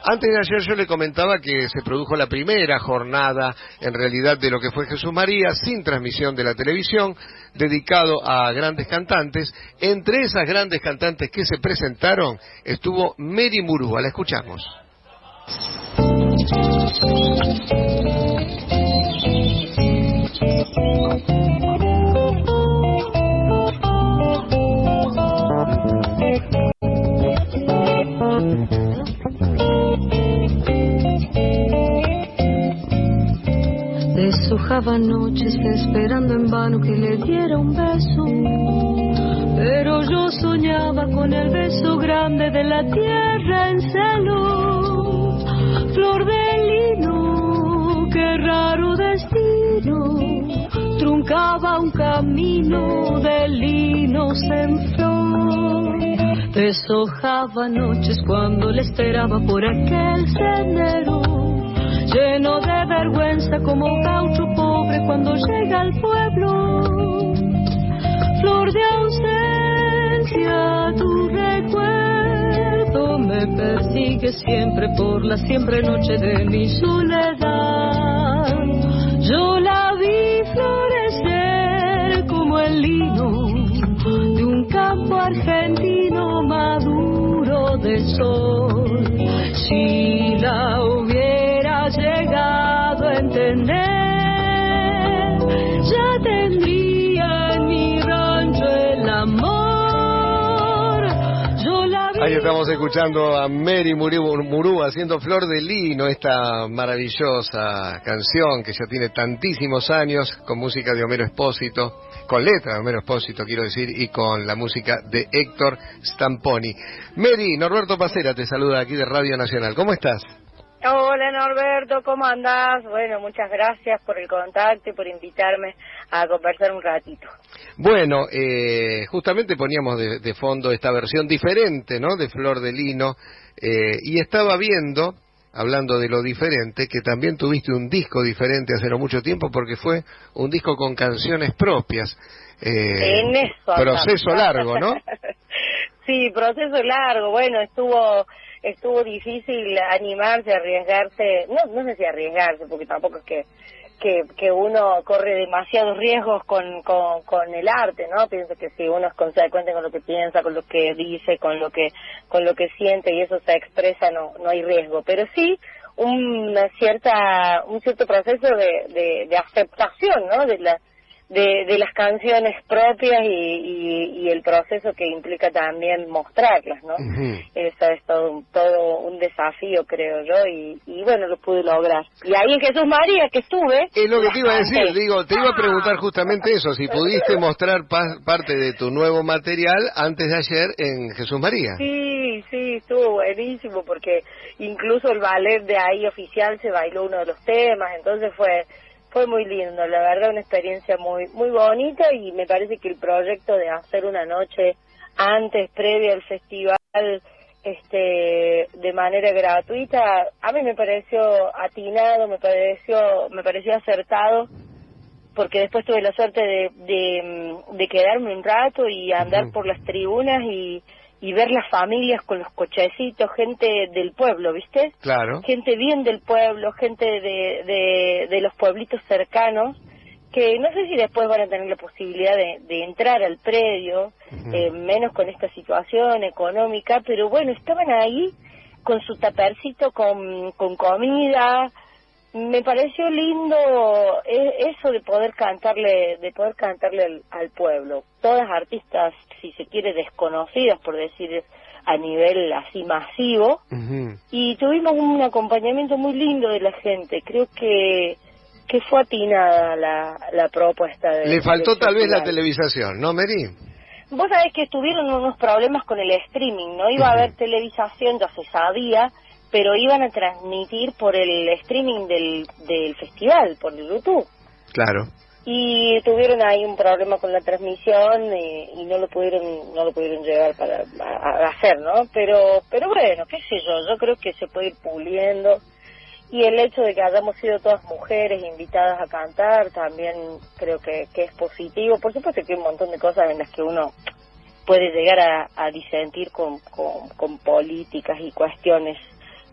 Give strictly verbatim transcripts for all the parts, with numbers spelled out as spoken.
Antes de ayer yo le comentaba que se produjo la primera jornada, en realidad, de lo que fue Jesús María, sin transmisión de la televisión, dedicado a grandes cantantes. Entre esas grandes cantantes que se presentaron estuvo Mary Murúa. La escuchamos. Deshojaba noches esperando en vano que le diera un beso, pero yo soñaba con el beso grande de la tierra en celo. Flor de lino, qué raro destino, truncaba un camino de linos en flor. Deshojaba noches cuando le esperaba por aquel sendero, lleno de vergüenza como gaucho pobre cuando llega al pueblo. Flor de ausencia, tu recuerdo me persigue siempre por la siempre noche de mi soledad. Yo la vi florecer como el lino de un campo argentino maduro de sol. Si la hubiera llegado a entender, ya tendría en mi rancho el amor. Yo la vi... Ahí estamos escuchando a Mary Murúa haciendo Flor de Lino, esta maravillosa canción que ya tiene tantísimos años, con música de Homero Espósito, con letra de Homero Espósito, quiero decir, y con la música de Héctor Stamponi. Mary, Norberto Pacera te saluda aquí de Radio Nacional. ¿Cómo estás? Hola Norberto, ¿cómo andás? Bueno, muchas gracias por el contacto y por invitarme a conversar un ratito. Bueno, eh, justamente poníamos de, de fondo esta versión diferente, ¿no?, de Flor de Lino, eh, y estaba viendo, hablando de lo diferente, que también tuviste un disco diferente hace no mucho tiempo, porque fue un disco con canciones propias. Eh, en eso. Proceso largo, ¿no? Sí, proceso largo. Bueno, estuvo... estuvo difícil animarse, arriesgarse, no no sé si arriesgarse, porque tampoco es que que, que uno corre demasiados riesgos con, con con el arte, ¿no? Pienso que si uno es consecuente con lo que piensa, con lo que dice, con lo que con lo que siente y eso se expresa, no no hay riesgo, pero sí una cierta un cierto proceso de de, de aceptación, ¿no? De la De, de las canciones propias y, y, y el proceso que implica también mostrarlas, ¿no? Uh-huh. Eso es todo, todo un desafío, creo yo, y, y bueno, lo pude lograr. Y ahí en Jesús María, que estuve... Es lo que te iba a decir, digo, te iba a preguntar justamente eso, si pudiste mostrar pa- parte de tu nuevo material antes de ayer en Jesús María. Sí, sí, estuvo buenísimo, porque incluso el ballet de ahí oficial se bailó uno de los temas, entonces fue... Fue muy lindo, la verdad, una experiencia muy muy bonita, y me parece que el proyecto de hacer una noche antes, previa al festival, este, de manera gratuita, a mí me pareció atinado, me pareció me pareció acertado, porque después tuve la suerte de, de, de quedarme un rato y andar uh-huh. por las tribunas y... y ver las familias con los cochecitos, gente del pueblo, ¿viste? Claro. Gente bien del pueblo, gente de, de, de los pueblitos cercanos, que no sé si después van a tener la posibilidad de, de entrar al predio, uh-huh. eh, menos con esta situación económica, pero bueno, estaban ahí con su tapercito, con, con comida. Me pareció lindo eso de poder cantarle, de poder cantarle al, al pueblo. Todas artistas, si se quiere, desconocidas, por decir, a nivel así masivo. Uh-huh. Y tuvimos un acompañamiento muy lindo de la gente. Creo que que fue atinada la, la propuesta. De, Le faltó del tal vez la festival. televisación, ¿no, Mary? Vos sabés que estuvieron unos problemas con el streaming. No iba uh-huh. a haber televisación, ya se sabía, pero iban a transmitir por el streaming del, del festival, por el YouTube. Claro. Y tuvieron ahí un problema con la transmisión y, y no lo pudieron no lo pudieron llegar para a, a hacer, ¿no? Pero pero bueno, qué sé yo, yo creo que se puede ir puliendo, y el hecho de que hayamos sido todas mujeres invitadas a cantar también creo que, que es positivo. Por supuesto que hay un montón de cosas en las que uno puede llegar a, a disentir con, con, con políticas y cuestiones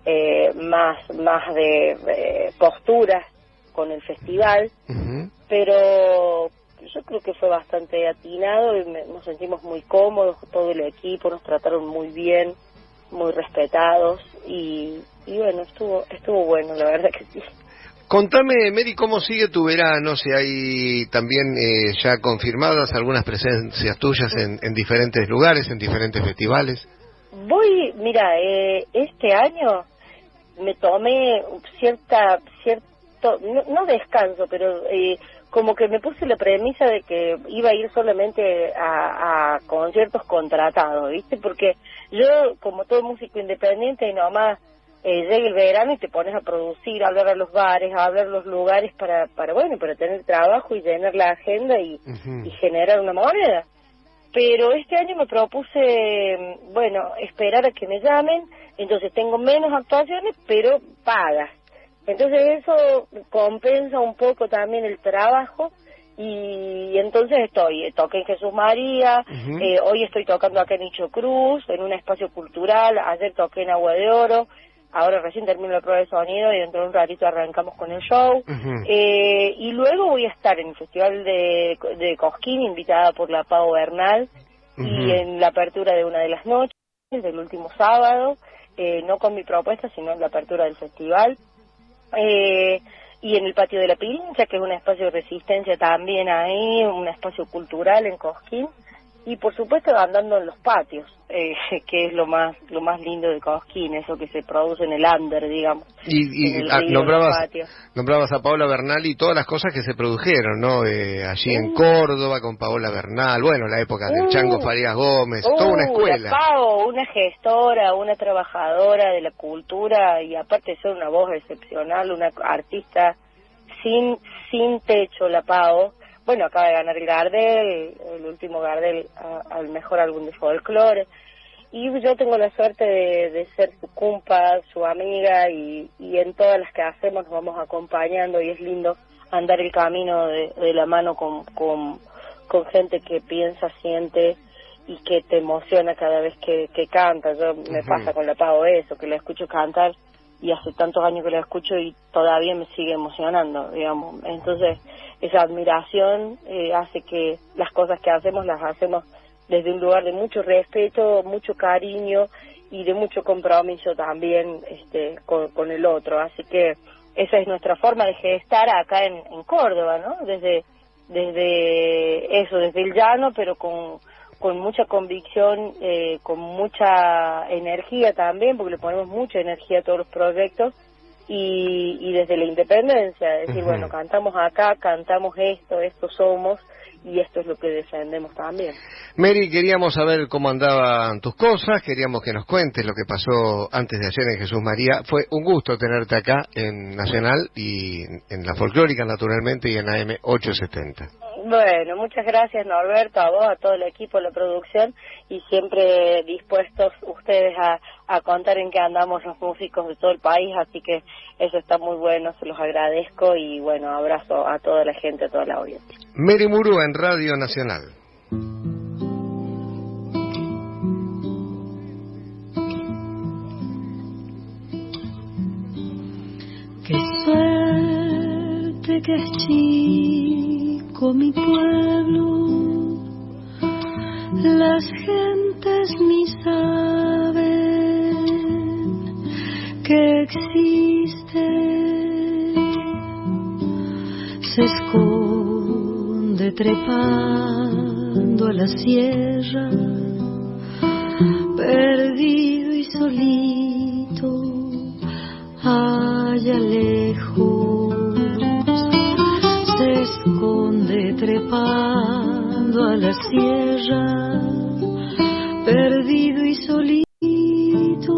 eh, más, más de eh, posturas con el festival, uh-huh. pero yo creo que fue bastante atinado y me, nos sentimos muy cómodos, todo el equipo, nos trataron muy bien, muy respetados y, y bueno, estuvo estuvo bueno, la verdad que sí. Contame, Mary, ¿cómo sigue tu verano? Si hay también eh, ya confirmadas algunas presencias tuyas en, en diferentes lugares, en diferentes festivales. Voy, mira, eh, este año me tomé cierta, cierto, no, no descanso, pero eh, como que me puse la premisa de que iba a ir solamente a, a conciertos contratados, ¿viste? Porque yo, como todo músico independiente, y nomás eh, llega el verano y te pones a producir, a hablar a los bares, a hablar a los lugares para, para bueno, para tener trabajo y llenar la agenda y, uh-huh. y generar una moneda. Pero este año me propuse, bueno, esperar a que me llamen, entonces tengo menos actuaciones, pero pagas. Entonces eso compensa un poco también el trabajo y entonces estoy, toqué en Jesús María, uh-huh. eh, hoy estoy tocando acá en Nicho Cruz, en un espacio cultural, ayer toqué en Agua de Oro, ahora recién termino la prueba de sonido y dentro de un ratito arrancamos con el show. Uh-huh. Eh, y luego voy a estar en el Festival de, de Cosquín, invitada por la Pau Bernal, uh-huh. y en la apertura de una de las noches, del último sábado, eh, no con mi propuesta, sino en la apertura del festival. Eh, y en el Patio de la Pilincha, que es un espacio de resistencia también ahí, un espacio cultural en Cosquín. Y por supuesto andando en los patios, eh, que es lo más lo más lindo de Cosquín, eso que se produce en el under, digamos. Y, y a, nombrabas, nombrabas a Paola Bernal y todas las cosas que se produjeron, ¿no? Eh, allí en uh, Córdoba con Paola Bernal, bueno, la época del uh, Chango Farías Gómez, uh, toda una escuela. La Pao, una gestora, una trabajadora de la cultura y aparte de ser una voz excepcional, una artista sin sin techo, la Pao. Bueno, acaba de ganar el Gardel, el último Gardel a, al mejor álbum de folclore. Y yo tengo la suerte de, de ser su compa, su amiga, y, y en todas las que hacemos nos vamos acompañando y es lindo andar el camino de, de la mano con, con, con gente que piensa, siente y que te emociona cada vez que, que canta. Yo me uh-huh. pasa con la Pau eso, que la escucho cantar y hace tantos años que la escucho y todavía me sigue emocionando, digamos. Entonces, esa admiración eh, hace que las cosas que hacemos las hacemos desde un lugar de mucho respeto, mucho cariño y de mucho compromiso también este, con, con el otro. Así que esa es nuestra forma de gestar acá en, en Córdoba, ¿no? Desde, desde eso, desde el llano, pero con, con mucha convicción, eh, con mucha energía también, porque le ponemos mucha energía a todos los proyectos. Y, y desde la independencia, decir, uh-huh. bueno, cantamos acá, cantamos esto, esto somos, y esto es lo que defendemos también. Mary, queríamos saber cómo andaban tus cosas, queríamos que nos cuentes lo que pasó antes de ayer en Jesús María. Fue un gusto tenerte acá en Nacional y en la Folclórica, naturalmente, y en A M ochocientos setenta. Bueno, muchas gracias, Norberto, a vos, a todo el equipo de la producción, y siempre dispuestos ustedes a, a contar en qué andamos los músicos de todo el país, así que eso está muy bueno, se los agradezco, y bueno, abrazo a toda la gente, a toda la audiencia. Mary Murúa en Radio Nacional. Qué suerte que es chico mi pueblo, las gentes ni saben que existe, se esconde trepando a la sierra, perdido y solito allá lejos, se esconde trepando a la sierra, perdido y solito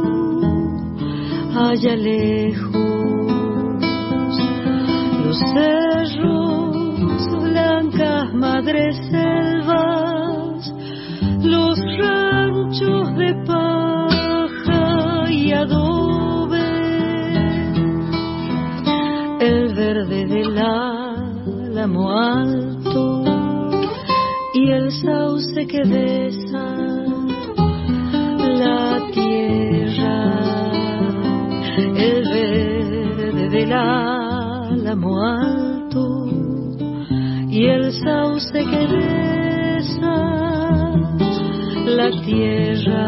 allá lejos, los cerros, blancas madres selvas, los ranchos de paja y adobe, el verde del álamo alto y el sauce que besa la tierra. el verde del álamo alto y el sauce que besa la tierra,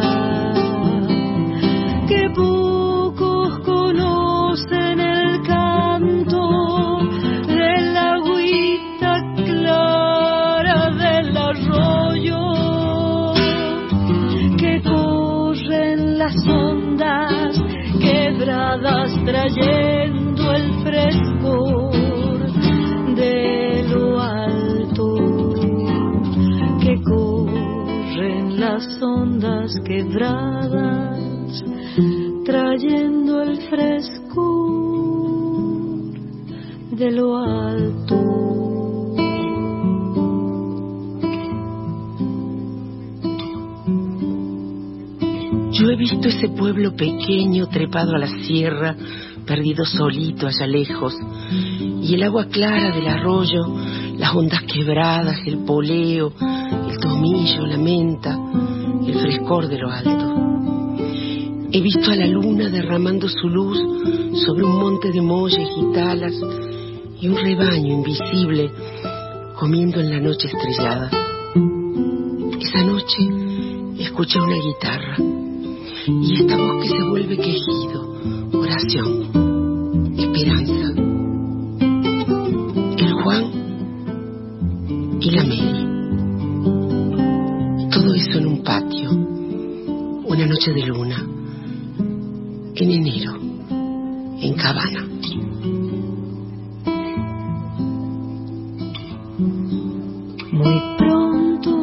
que pocos conocen el canto del agüita clara del arroyo, que corren las ondas quebradas trayendo el frescor de lo alto, que corren las ondas quebradas trayendo el frescor de lo alto. Yo he visto ese pueblo pequeño trepado a la sierra, perdido solito allá lejos, y el agua clara del arroyo, las ondas quebradas, el poleo, el tomillo, la menta, el frescor de lo alto. He visto a la luna derramando su luz sobre un monte de molles y talas y un rebaño invisible comiendo en la noche estrellada. Esa noche escuché una guitarra y esta voz que se vuelve quejido, oración, esperanza. El Juan y la Mary. Todo eso en un patio, una noche de luna, en enero, en Cabana. Muy pronto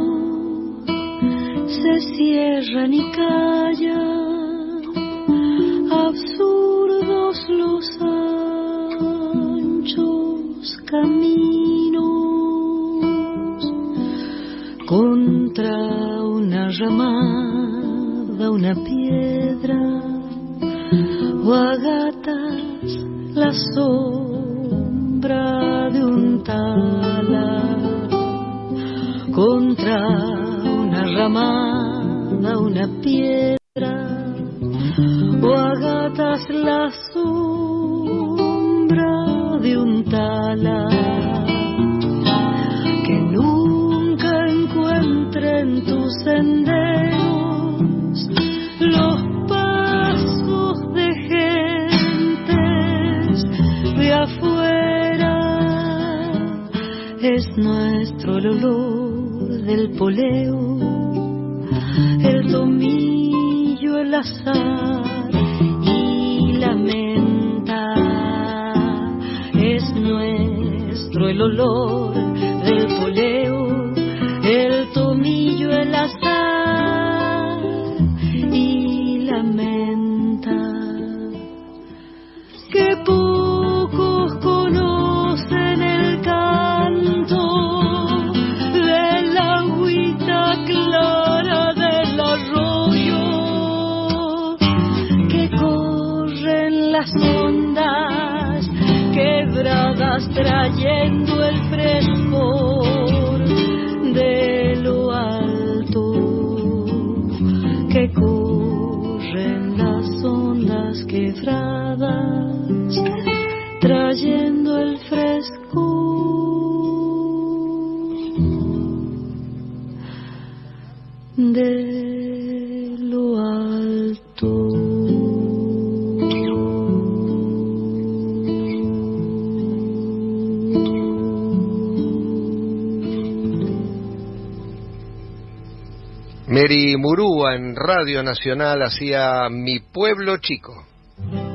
se cierran y callan absurdos los anchos caminos, contra una ramada, una piedra o a gatas la sombra de un talar, contra una ramada, una piedra o a gatas la sombra de un talar, que nunca encuentren tus senderos los pasos de gentes de afuera. Es nuestro el olor del poleo, el tomillo, el azar y la menta. Es nuestro el olor del poleo, el tomillo, el azar y la menta, que pocos conocen el canto del agüita clara del arroyo, que corren las ondas quebradas trayendo el frescor de lo alto, que corren las ondas quebradas trayendo el frescor de lo alto. Mary Murúa en Radio Nacional hacía Mi Pueblo Chico.